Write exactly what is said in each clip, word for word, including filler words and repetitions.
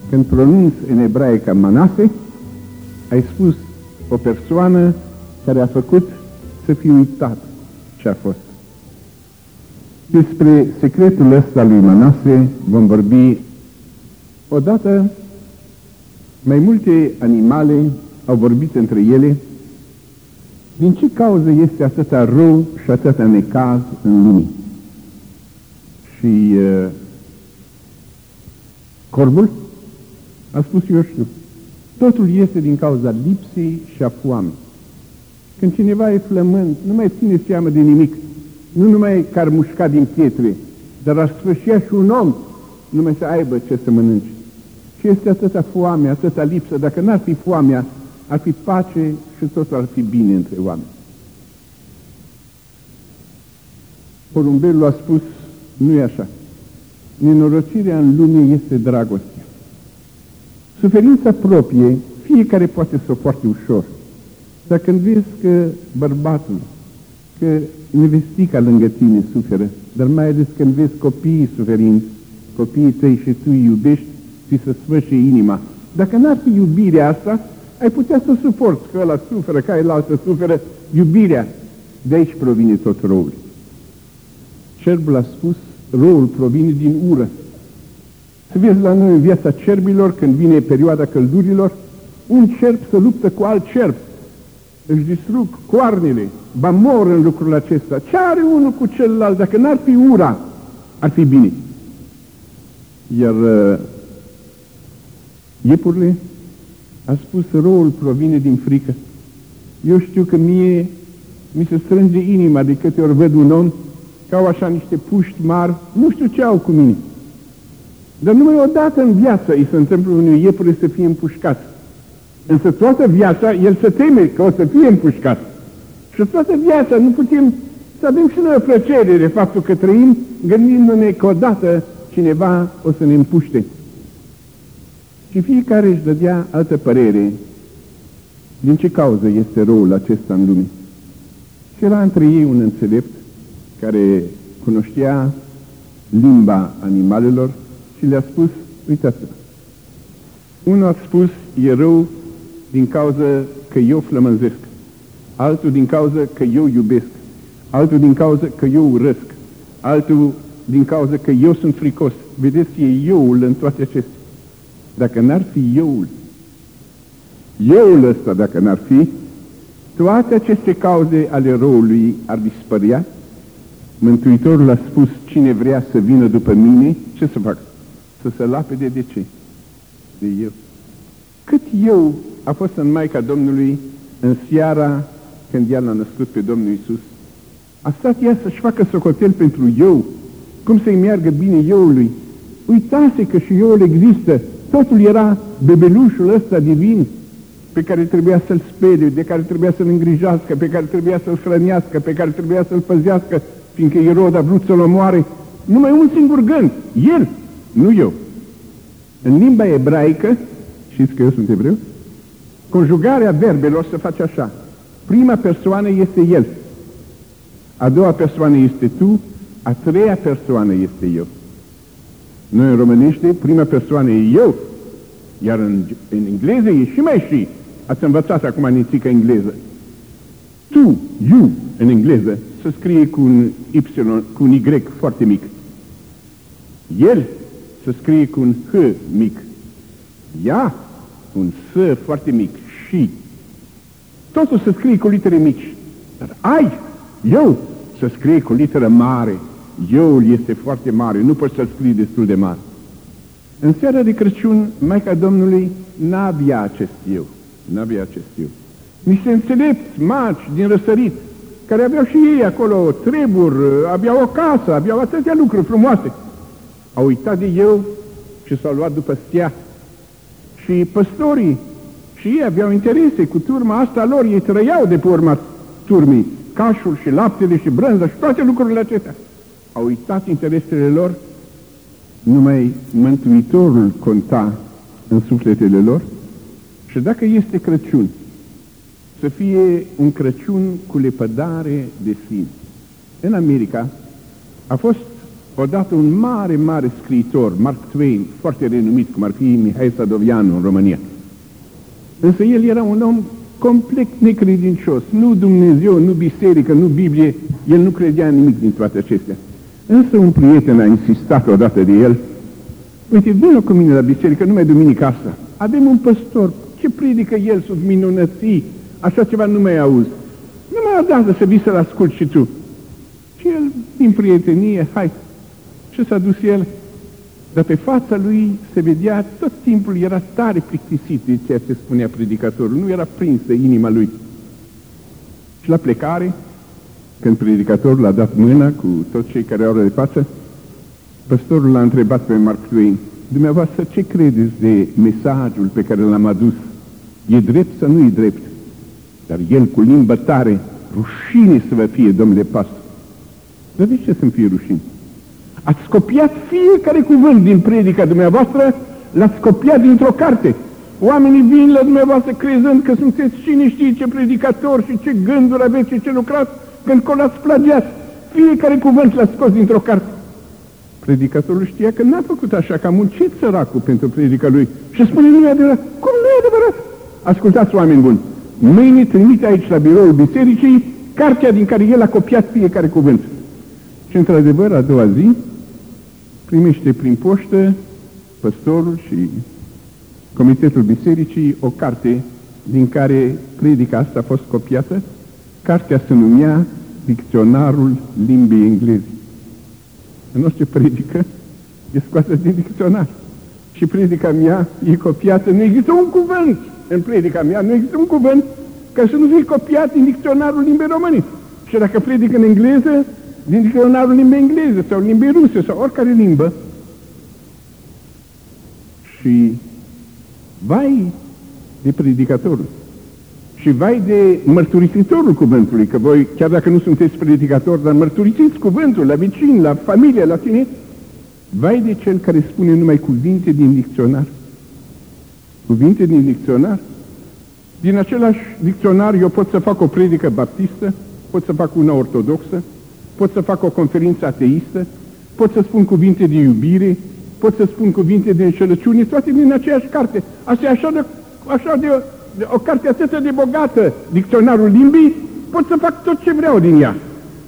Când pronunți în ebraică Manase, ai spus o persoană care a făcut să fie uitat ce a fost. Despre secretul ăsta lui Manase vom vorbi odată. Mai multe animale au vorbit între ele. Din ce cauză este atâta rău și atâta necaz în lume? Și uh, corbul a spus: eu știu, totul este din cauza lipsei și a foamei. Când cineva e flământ, nu mai ține seamă de nimic, nu numai că ar mușca din pietre, dar ar sfârșia și un om numai să aibă ce să mănânce. Și este atâta foame, atâta lipsă. Dacă n-ar fi foamea, ar fi pace și totul ar fi bine între oameni. Porumbelul a spus: nu e așa. Nenorocirea în lume este dragostea. Suferința proprie, fiecare poate să o poarte ușor. Dar când vezi că bărbatul, că nevestica lângă tine suferă, dar mai ales când vezi copiii suferind, copiii tăi și tu îi iubești, ți se sfârșe inima. Dacă n-ar fi iubirea asta, ai putea să suporți că ăla suferă, că ailaltă suferă. Iubirea, de aici provine tot răul. Cerbul a spus: răul provine din ură. Să vezi la noi în viața cerbilor, când vine perioada căldurilor, un cerb se luptă cu alt cerb, își distrug coarnele, ba mor în lucrul acesta. Ce are unul cu celălalt? Dacă n-ar fi ura, ar fi bine. Iar uh, iepurile a spus: răul provine din frică. Eu știu că mie mi se strânge inima de câte ori văd un om că au așa niște puști mari, nu știu ce au cu mine. Dar numai odată în viață îi se întâmplă unui iepure să fie împușcat. Însă toată viața el se teme că o să fie împușcat. Și toată viața nu putem să avem și noi o plăcere de faptul că trăim gândindu-ne că odată cineva o să ne împuște. Și fiecare își dădea altă părere din ce cauză este răul acesta în lume. Și era între ei un înțelept care cunoștea limba animalelor și le-a spus: uitați-vă, unul a spus: e rău din cauza că eu flămânzesc, altul din cauza că eu iubesc, altul din cauza că eu urăsc, altul din cauza că eu sunt fricos. Vedeți, e euul în toate acestea. Dacă n-ar fi euul, euul ăsta, dacă n-ar fi, toate aceste cauze ale răului ar dispărea. Mântuitorul a spus: cine vrea să vină după mine, ce să fac? Să se lapede de ce? De eu. Cât eu a fost în Maica Domnului în seara când ea l-a născut pe Domnul Iisus? A stat ea să-și facă socotel pentru eu, cum să-i meargă bine euului. Uitase că și euul există. Totul era bebelușul ăsta divin pe care trebuia să-l spele, de care trebuia să-l îngrijească, pe care trebuia să-l hrănească, pe care trebuia să-l păzească, fiindcă Irod a vrut să-l omoare. Numai un singur gând, el, nu eu. În limba ebraică, știți că eu sunt evreu, conjugarea verbelor se face așa: prima persoană este el, a doua persoană este tu, a treia persoană este eu. Noi în românește, prima persoană e eu, iar în, în engleză e și mai și. Ați învățat acum nițică engleză. Tu, you, în engleză, se scrie cu un Y, cu un Y foarte mic. El se scrie cu un H mic. Ea, un S foarte mic. Și. Totul se scrie cu litere mici. Dar ai, eu, se scrie cu literă mare. Euul este foarte mare, nu poți să-l scrii destul de mare. În seara de Crăciun, Maica Domnului n-avea acest eu. N-avea acest eu. Niște înțelepți maci din răsărit, care aveau și ei acolo treburi, aveau o casă, aveau atâtea lucruri frumoase. Au uitat de eu și s-au luat după stea. Și păstorii și ei aveau interese cu turma asta lor, ei trăiau de pe urma turmii, cașul și laptele și brânza și toate lucrurile acestea. Au uitat interesele lor, numai Mântuitorul conta în sufletele lor. Și dacă este Crăciun, să fie un Crăciun cu lepădare de sine. În America a fost odată un mare, mare scriitor, Mark Twain, foarte renumit, cum ar fi Mihai Sadoveanu în România. Însă el era un om complet necredincios, nu Dumnezeu, nu biserică, nu Biblie, el nu credea în nimic din toate acestea. Însă un prieten a insistat odată de el: uite, vină cu mine la biserică, numai duminica asta. Avem un păstor, ce predică el sub minunății, așa ceva nu mai auzi. Nu mai adată să vii să-l asculti și tu. Și el, din prietenie, hai. Și s-a dus el, dar pe fața lui se vedea, tot timpul era tare plictisit de ceea ce spunea predicatorul, nu era prins de inima lui. Și la plecare, când predicatorul a dat mâna cu toți cei care au de față, păstorul l-a întrebat pe Mark Twain: dumneavoastră, ce credeți de mesajul pe care l-am adus? E drept sau nu e drept? Dar el, cu limbă tare: rușine să vă fie, domnule pastor. Dar de ce să-mi fie rușine? Ați copiat fiecare cuvânt din predica dumneavoastră, l-ați copiat dintr-o carte. Oamenii vin la dumneavoastră crezând că sunteți cine știe ce predicator și ce gânduri aveți și ce lucrați, când că l-ați plagiat. Fiecare cuvânt l-ați scos dintr-o carte. Predicatorul știa că n-a făcut așa, că a muncit săracul pentru predica lui. Și spune: nu e adevărat. Cum nu e adevărat? Ascultați, oameni buni, mâine trimite aici la biroul bisericii cartea din care el a copiat fiecare cuvânt. Și într-adevăr, a doua zi, primește prin poștă păstorul și comitetul bisericii o carte din care predica asta a fost copiată. Cartea se numea Dicționarul limbii engleze. În orice predică e scoasă din dicționar. Și predica mea e copiată, nu există un cuvânt în predica mea, nu există un cuvânt ca să nu fie copiat din dicționarul limbii române. Și dacă predică în engleză, din dicționarul limbii engleze sau limbii ruse sau oricare limbă. Și vai de predicatorul și vai de mărturisitorul cuvântului, că voi, chiar dacă nu sunteți predicatori, dar mărturisiți cuvântul la vecini, la familie, la tine, vai de cel care spune numai cuvinte din dicționar. Cuvinte din dicționar? Din același dicționar eu pot să fac o predică baptistă, pot să fac una ortodoxă, pot să fac o conferință ateistă, pot să spun cuvinte de iubire, pot să spun cuvinte de înșelăciune, toate din aceeași carte. Asta e așa de, așa de, de o carte atât de bogată, dicționarul limbii, pot să fac tot ce vreau din ea.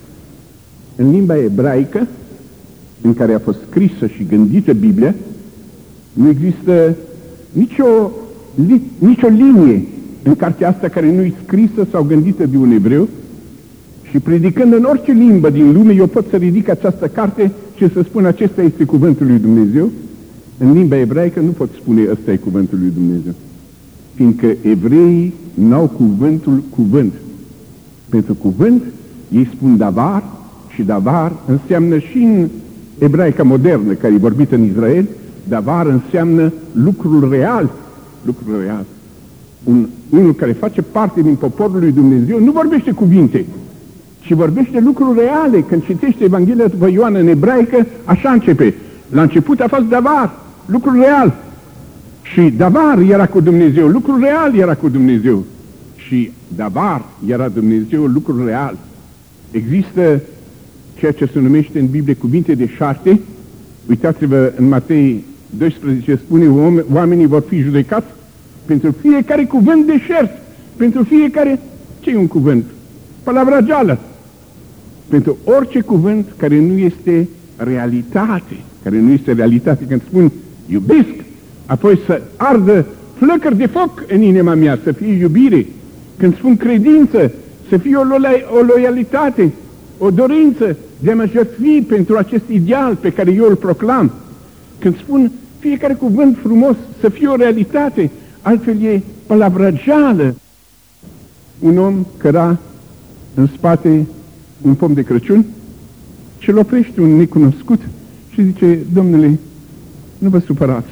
În limba ebraică, în care a fost scrisă și gândită Biblia, nu există nicio, li, nicio linie în cartea asta care nu e scrisă sau gândită de un evreu. Și predicând în orice limbă din lume, eu pot să ridic această carte și să spun: acesta este cuvântul lui Dumnezeu. În limba ebraică nu pot spune: ăsta e cuvântul lui Dumnezeu, fiindcă evreii n-au cuvântul cuvânt. Pentru cuvânt ei spun davar, și davar înseamnă și în ebraica modernă, care e vorbită în Israel, davar înseamnă lucrul real. Lucrul real. Un, unul care face parte din poporul lui Dumnezeu nu vorbește cuvinte, și vorbește lucruri reale. Când citește Evanghelia după Ioan în ebraică, așa începe: la început a fost davar, lucrul real. Și davar era cu Dumnezeu, lucrul real era cu Dumnezeu. Și davar era Dumnezeu, lucrul real. Există ceea ce se numește în Biblie cuvinte de șarte. Uitați-vă în Matei doisprezece, spune: oamenii vor fi judecați pentru fiecare cuvânt deșert, pentru fiecare... ce e un cuvânt? Palavrageală. Pentru orice cuvânt care nu este realitate, care nu este realitate. Când spun iubesc, apoi să ardă flăcări de foc în inima mea, să fie iubire. Când spun credință, să fie o, lo- o loialitate, o dorință de a mă jertfi pentru acest ideal pe care eu îl proclam. Când spun fiecare cuvânt frumos, să fie o realitate, altfel e palavrageală. Un om căra în spate un pom de Crăciun și îl oprește un necunoscut și zice: domnule, nu vă supărați,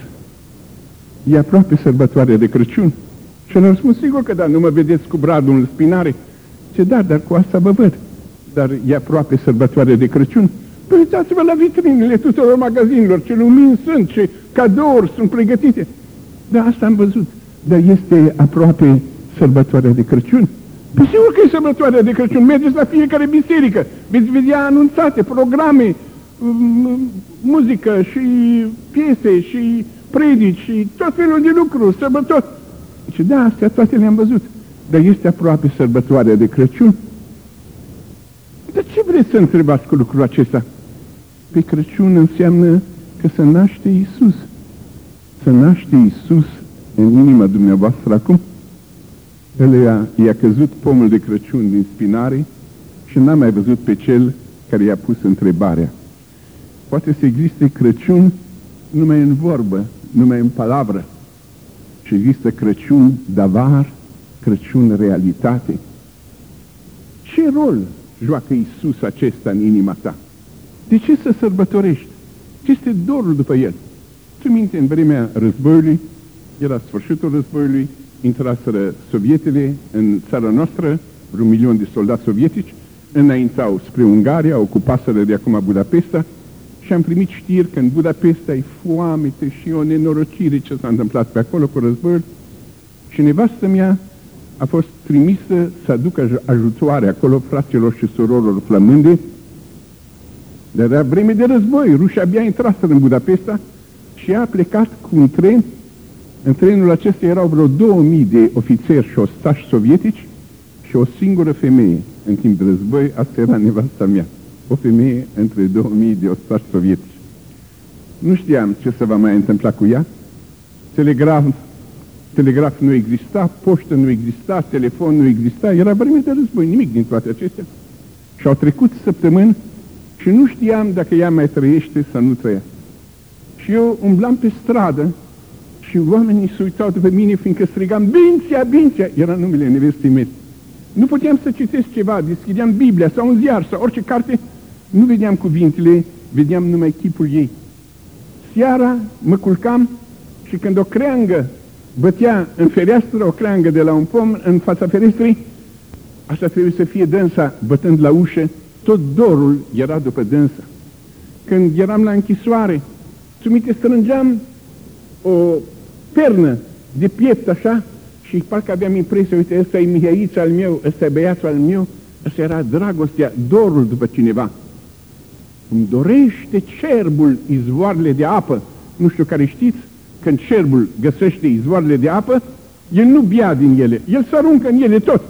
e aproape sărbătoarea de Crăciun. Și el a răspuns: sigur că da, nu mă vedeți cu bradul în spinare? Ce da, dar cu asta vă văd. Dar e aproape sărbătoarea de Crăciun. Păi uitați-vă la vitrinele tuturor magazinilor, ce lumini sunt, ce cadouri sunt pregătite. Da, asta am văzut, dar este aproape sărbătoarea de Crăciun. Păi sigur că e sărbătoarea de Crăciun, mergeți la fiecare biserică, veți vedea anunțate programe muzică și piese și predici și tot felul de lucruri, sărbători. Și da, astea toate le-am văzut. Dar este aproape sărbătoarea de Crăciun. Dar ce vreți să întrebați cu lucrul acesta? Pe Crăciun înseamnă că se naște Iisus. Se naște Iisus în inima dumneavoastră acum. Ălea i-a căzut pomul de Crăciun din spinare și n-a mai văzut pe cel care i-a pus întrebarea. Poate să existe Crăciun numai în vorbă, numai în palavră. Și există Crăciun davar, Crăciun realitate. Ce rol joacă Iisus acesta în inima ta? De ce să sărbătorești? Ce este dorul după El? Tu minte, în vremea războiului, era sfârșitul războiului, intraseră sovietele în țara noastră, vreun milion de soldați sovietici, înaintau spre Ungaria, ocupaseră de acum Budapesta, și am primit știri că în Budapesta e foamete și o nenorocire ce s-a întâmplat pe acolo cu războiul. Și nevastă mea a fost trimisă să aducă ajutoare acolo fraților și surorilor flămânde. Dar era vreme de război, rușii abia intraseră în Budapesta și ea a plecat cu un tren. În trenul acesta erau vreo două mii de ofițeri și ostași sovietici și o singură femeie în timp de război. Asta era nevasta mea. O femeie între două mii de ostași sovietici. Nu știam ce se va mai întâmpla cu ea. Telegraf, telegraf nu exista, poștă nu exista, telefon nu exista, era vreme de război, nimic din toate acestea. Și au trecut săptămâni și nu știam dacă ea mai trăiește sau nu trăia. Și eu umblam pe stradă și oamenii se uitau după mine fiindcă strigam, Binția, Binția, era numele nevestei mele. Nu puteam să citesc ceva, deschideam Biblia sau un ziar sau orice carte, nu vedeam cuvintele, vedeam numai chipul ei. Seara mă culcam și când o creangă bătea în fereastră, o creangă de la un pom în fața ferestrei, așa trebuie să fie dânsa bătând la ușă, tot dorul era după dânsa. Când eram la închisoare, tu minte, strângeam o pernă de piept așa și parcă aveam impresia, uite, ăsta e Mihaița al meu, ăsta e băiatul al meu, ăsta era dragostea, dorul după cineva. Îmi dorește cerbul izvoarele de apă. Nu știu care știți, când cerbul găsește izvoarele de apă, el nu bea din ele, el se aruncă în ele tot.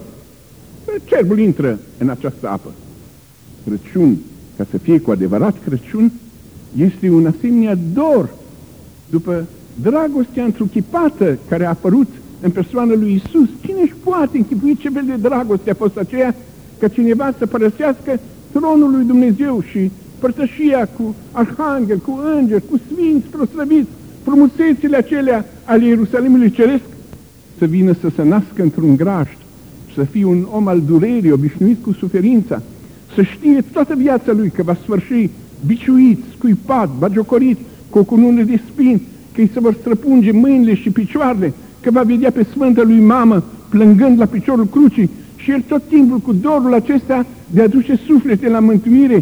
Cerbul intră în această apă. Crăciun, ca să fie cu adevărat Crăciun, este un asemenea dor după dragostea întruchipată care a apărut în persoana lui Iisus. Cine își poate închipui ce fel de dragoste a fost aceea ca cineva să părăsească tronul lui Dumnezeu și părtășia cu arhanghel, cu îngeri, cu sfinți proslăviți, frumusețile acelea ale Ierusalimului Ceresc, să vină să se nască într-un grajd, să fie un om al durerii, obișnuit cu suferința, să știe toată viața lui că va sfârși biciuit, scuipat, bagiocorit, cu o cunună de spini, că îi se vor străpunge mâinile și picioarele, că va vedea pe Sfânta lui Mamă plângând la piciorul crucii și el tot timpul cu dorul acesta de a duce suflete la mântuire.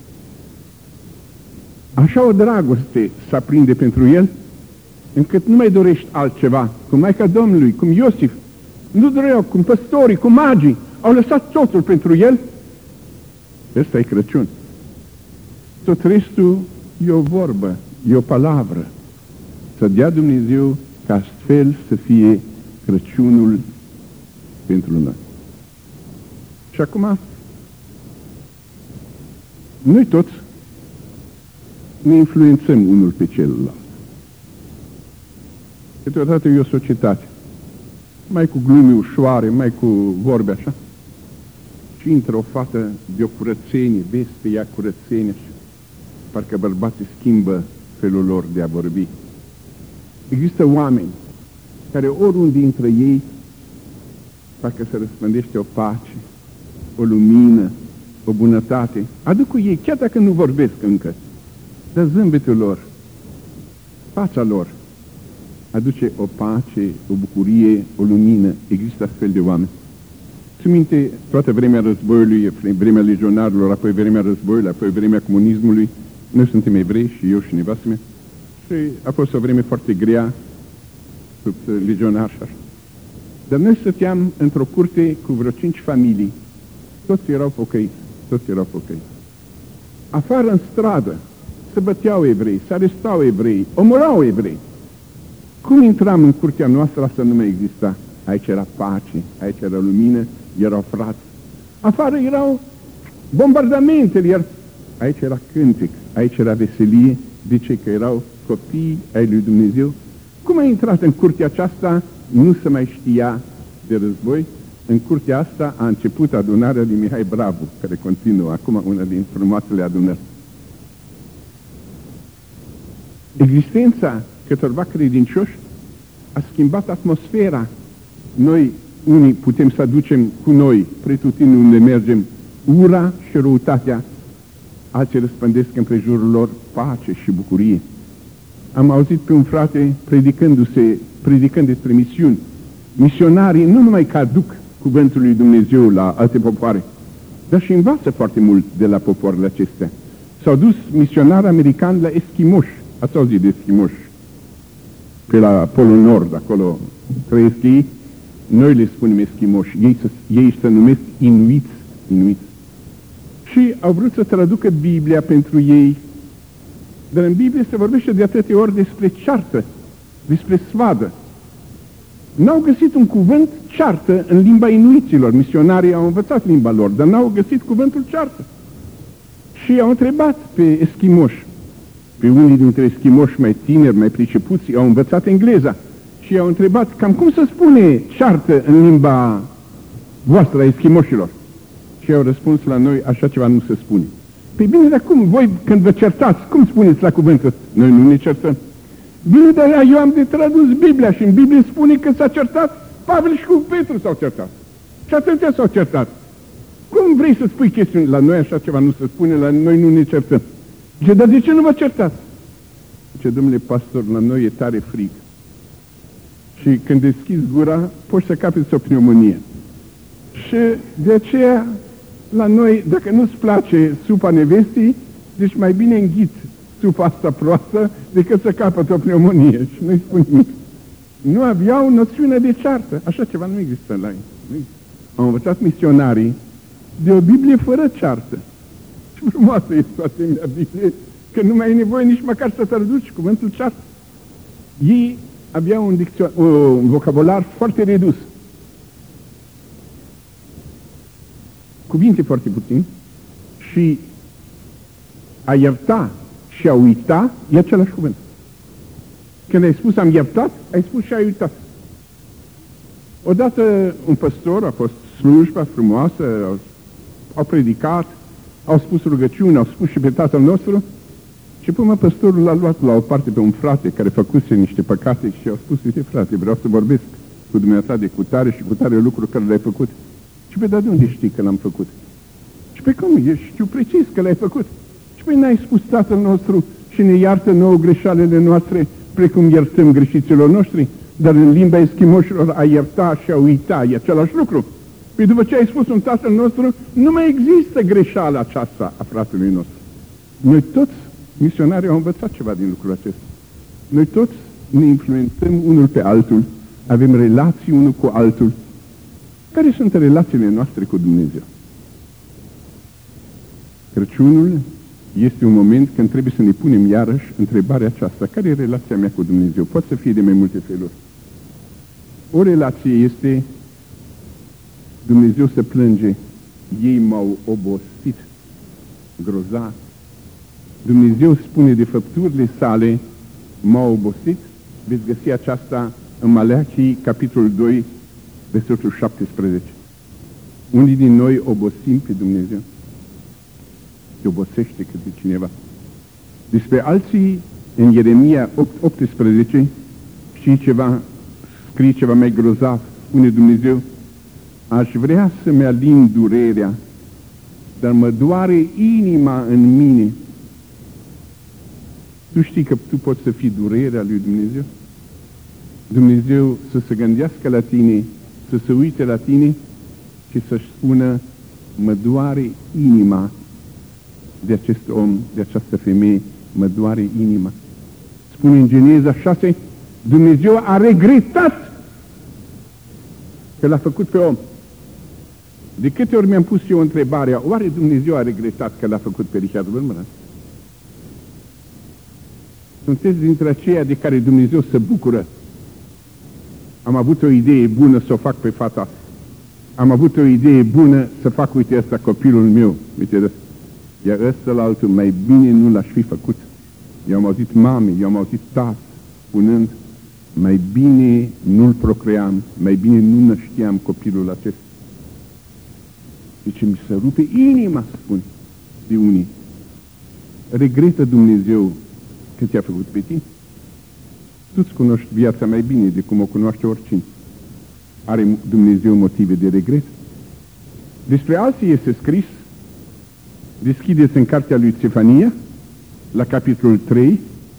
Așa o dragoste se aprinde pentru el, încât nu mai dorești altceva, cum Maica Domnului, cum Iosif, nu doreau, cum păstorii, cum magii, au lăsat totul pentru el. Ăsta e Crăciun. Tot restul e o vorbă, e o palavră. Să dea Dumnezeu ca astfel să fie Crăciunul pentru noi. Și acum, noi toți ne influențăm unul pe celălalt. Câteodată e o societate, mai cu glume ușoare, mai cu vorbe așa, și intră o fată de o curățenie, vezi pe ea curățenie și parcă bărbații schimbă felul lor de a vorbi. Există oameni care oriunde intră ei, parcă se răspândește o pace, o lumină, o bunătate. Aduc cu ei, chiar dacă nu vorbesc încă, dar zâmbetul lor, fața lor, aduce o pace, o bucurie, o lumină. Există astfel de oameni. Țin minte, toată vremea războiului, vremea legionarilor, apoi vremea războiului, apoi vremea comunismului. Noi suntem evrei și eu și nevastă mea. Și a fost o vreme foarte grea, sub legionari și așa. Dar noi stăteam într-o curte cu vreo cinci familii. Toți erau pocăiți, toți erau pocăiți. Afară în stradă, se băteau evrei, se arestau evrei, omorau evrei. Cum intram în curtea noastră, asta nu mai exista. Aici era pace, aici era lumină, erau frați. Afară erau bombardamentele, iar aici era cântec, aici era veselie. De ce? Că erau copii ai lui Dumnezeu. Cum a intrat în curtea aceasta, nu se mai știa de război. În curtea asta a început adunarea lui Mihai Bravu, care continuă acum una din frumoasele adunări. Existența câtorva credincioși a schimbat atmosfera. Noi, unii, putem să aducem cu noi, pretutindeni unde mergem, ura și răutatea. Alții răspândesc împrejurul lor pace și bucurie. Am auzit pe un frate predicându-se, predicând despre misiuni. Misionarii nu numai că aduc cuvântul lui Dumnezeu la alte popoare, dar și învață foarte mult de la popoarele acestea. S-au dus misionari americani la eschimoși. Ați auzit de eschimoși? Pe la Polul Nord, acolo trăiesc ei. Noi le spunem eschimoși. Ei, ei se numesc inuiți. inuiți. Și au vrut să traducă Biblia pentru ei. Dar în Biblie se vorbește de atâtea ori despre ceartă, despre svadă. N-au găsit un cuvânt ceartă în limba inuiților. Misionarii au învățat limba lor, dar n-au găsit cuvântul ceartă. Și au întrebat pe eschimoși. Pe unii dintre eschimoși mai tineri, mai pricepuți, au învățat engleza. Și i-au întrebat cam cum se spune ceartă în limba voastră a eschimoșilor. Și au răspuns la noi, așa ceva nu se spune. Păi bine, dar cum voi când vă certați, cum spuneți la cuvântul? Noi nu ne certăm. Bine, dar eu am de tradus Biblia și în Biblie spune că s-a certat Pavel și cu Petru s-au certat. Și atâtea s-au certat. Cum vrei să spui chestiuni? La noi așa ceva nu se spune, la noi nu ne certăm. Zice, dar de ce nu vă certați? Zice, domnule pastor, la noi e tare frig. Și când deschizi gura, poți să capeți o pneumonie. Și de aceea, la noi, dacă nu-ți place supa nevestii, deci mai bine înghiți supa asta proastă decât să capăți o pneumonie. Și nu-i spun nimic. Nu aveau noțiune de ceartă. Așa ceva nu există la ei. Au învățat misionarii de o Biblie fără ceartă. Și frumoasă este o asemenea Biblie, că nu mai e nevoie nici măcar să traduci cuvântul ceartă. Ei aveau un, dicțio- un vocabular foarte redus. Cuvinte foarte puțin și a ierta și a uita e același cuvânt. Când ai spus am iertat, ai spus și ai uitat. Odată un păstor a fost slujba frumoasă, au, au predicat, au spus rugăciune, au spus și pe Tatăl nostru și până păstorul l-a luat la o parte pe un frate care făcuse niște păcate și au spus, uite frate, vreau să vorbesc cu dumneata de cutare și cutare lucruri care le-ai făcut. Și pe, dar de unde știi că l-am făcut? Și pe cum? Eu știu precis că l-ai făcut. Și pe n-ai spus Tatăl nostru și ne iartă nouă greșalele noastre, precum iertăm greșiților noștri? Dar în limba eschimoșilor a ierta și a uita e același lucru. Păi după ce ai spus un Tatăl nostru, nu mai există greșeala aceasta a fratelui nostru. Noi toți, misionarii, au învățat ceva din lucrul acesta. Noi toți ne influențăm unul pe altul, avem relații unul cu altul. Care sunt relațiile noastre cu Dumnezeu? Crăciunul este un moment când trebuie să ne punem iarăși întrebarea aceasta. Care e relația mea cu Dumnezeu? Poate să fie de mai multe feluri. O relație este Dumnezeu se plânge, ei m-au obosit, grozav. Dumnezeu spune de făpturile sale, m-au obosit. Veți găsi aceasta în Maleahii, capitolul doi, versetul șaptesprezece. Unii din noi obosim pe Dumnezeu. Se obosește câte cineva. Despre alții, în Ieremia opt, optsprezece, știi ceva, scrie ceva mai grozav, spune Dumnezeu, aș vrea să-mi alin durerea, dar mă doare inima în mine. Tu știi că tu poți să fii durerea lui Dumnezeu? Dumnezeu să se gândească la tine, să se uite la tine și să-și spună, mă doare inima de acest om, de această femeie, mă doare inima. Spune în Geneza șase, Dumnezeu a regretat că l-a făcut pe om. De câte ori mi-am pus eu întrebarea, oare Dumnezeu a regretat că l-a făcut pe Richard Wurmbrand? Sunteți dintre aceia de care Dumnezeu se bucură. Am avut o idee bună să o fac pe fata. Am avut o idee bună să fac, uite ăsta, copilul meu. Uite, iar ăsta la altul, mai bine nu l-aș fi făcut. Eu am auzit mame, eu am auzit tati, spunând, mai bine nu-l procream, mai bine nu nășteam copilul acesta. Deci mi se rupe inima, spun, de unii. Regretă Dumnezeu că ți-a făcut pe tine? Tu-ți cunoști viața mai bine de cum o cunoaște oricine. Are Dumnezeu motive de regret? Despre alții este scris, deschideți în cartea lui Țefania, la capitolul trei,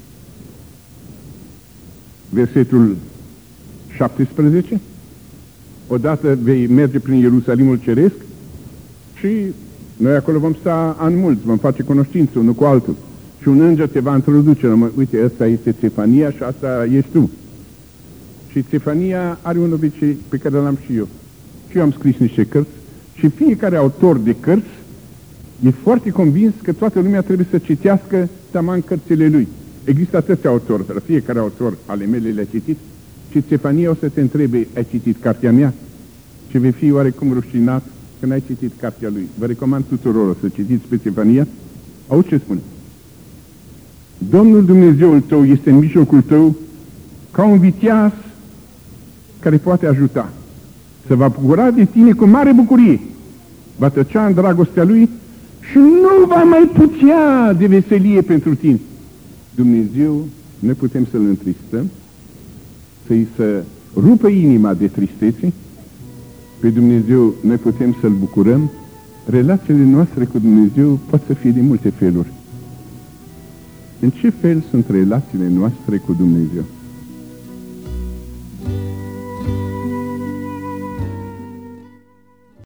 versetul șaptesprezece, odată vei merge prin Ierusalimul Ceresc și noi acolo vom sta ani mulți, vom face cunoștință unul cu altul. Și un înger te va introduce, uite, ăsta este Țefania și asta ești tu. Și Țefania are un obicei pe care l-am și eu. Și eu am scris niște cărți și fiecare autor de cărți e foarte convins că toată lumea trebuie să citească taman cărțile lui. Există atâția autori, dar fiecare autor ale mele le-a citit și Țefania o să te întrebe, ai citit cartea mea? Și vei fi oarecum rușinat că n-ai citit cartea lui. Vă recomand tuturor să citiți pe Țefania. Auzi ce spune? Domnul Dumnezeul tău este în mijlocul tău ca un viteaz care poate ajuta. Se va bucura de tine cu mare bucurie. Va tăcea în dragostea lui și nu va mai putea de veselie pentru tine. Dumnezeu, noi putem să-L întristăm, să-i să rupă inima de tristețe. Pe Dumnezeu noi putem să-L bucurăm. Relațiile noastre cu Dumnezeu pot să fie de multe feluri. În ce fel sunt relațiile noastre cu Dumnezeu?